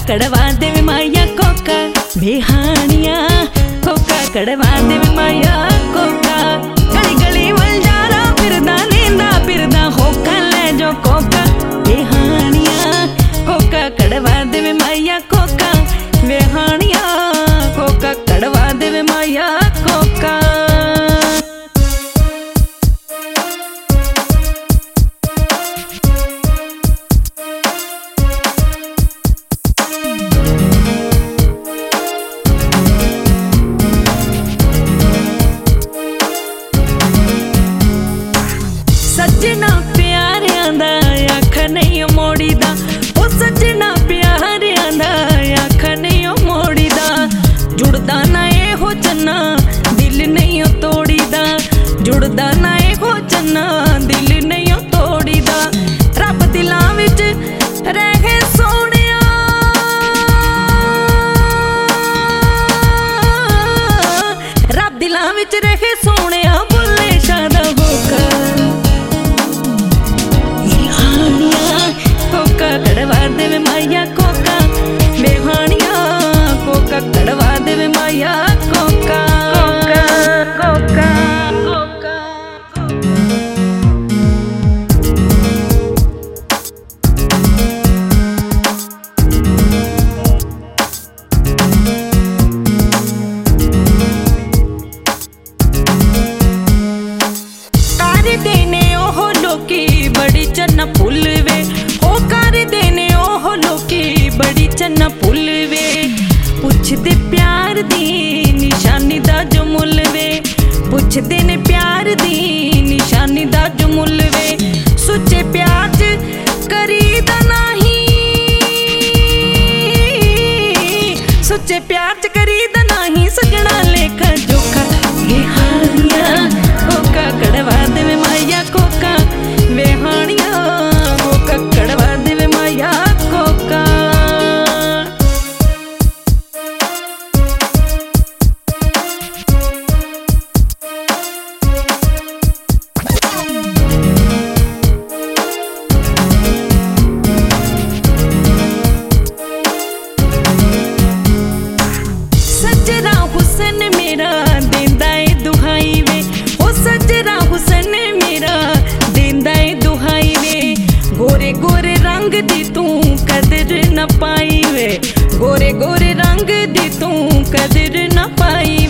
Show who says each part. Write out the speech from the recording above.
Speaker 1: कड़वा देवे माया कोका बेहानिया कोका कड़वा देवे माया कोका गली गली वलजारा फिरदा नींदा फिरदा होका ले जो कोका बेहानिया कोका कड़वा देवे माया कोका बेहानिया कोका कड़वा देवे माया कोका। सजना प्यारियां दा आख नहीं मोड़ी दा ओ सजना प्यारियां दा आख नहीं मोड़ी दा जुड़दा ना ए हो चन्ना दिल नहीं तोड़ी दा जुड़दा ना ए हो चन्ना दिल नहीं तोड़ी दा रब दिलां विच रहे सोनिया रब दिलां विच रहे सोनिया बुल्ले शाह दा होका कड़वा देवे माया कोका बेहानिया कोका कड़वा देवे माया कोका कोका कोका कार देने ओह लोकी बड़ी चन्ना फुल वे बड़ी चन्ना पुल वे पुछदे प्यार दी निशानी दा जो मुल वे पुछदे ने प्यार दी निशानी दा जो मुल वे सुच्चे प्यार च करीदा नहीं सुच्चे प्यार च करीदा नहीं सजना लेखा जोखा बेहानिया कोका कड़वा देवे माया कोका बेहानिया कोका कड़वा देवे माया कोका। सजरा हुसन मेरा देंदा ए दुहाई वे ओ सजरा हुसन मेरा देंदा ए दुहाई वे गोरे गोरे रंग दी तू कदर न पाई वे गोरे गोरे रंग दी तू कदर न पाई